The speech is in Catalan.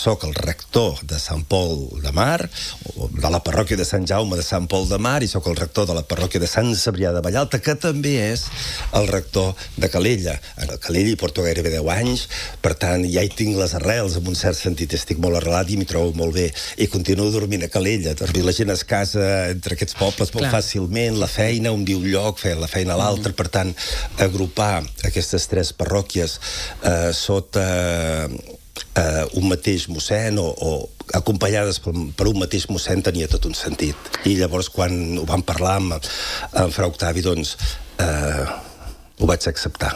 Soc el rector de Sant Pol de Mar, de la parròquia de Sant Jaume de Sant Pol de Mar, i soc el rector de la parròquia de Sant Cebrià de Vallalta, que també és el rector de Calella. A Calella hi porto gairebé 10 anys, per tant, ja hi tinc les arrels, en un cert sentit estic molt arrelat i m'hi trobo molt bé. I continuo dormint a Calella. La gent es casa entre aquests pobles molt fàcilment, la feina, un diu lloc, fer la feina a l'altre, per tant, agrupar aquestes 3 parròquies sota un mateix mossèn o acompanyades per un mateix mossèn tenia tot un sentit. I llavors quan ho vam parlar amb Fra Octavi, doncs ho vaig acceptar.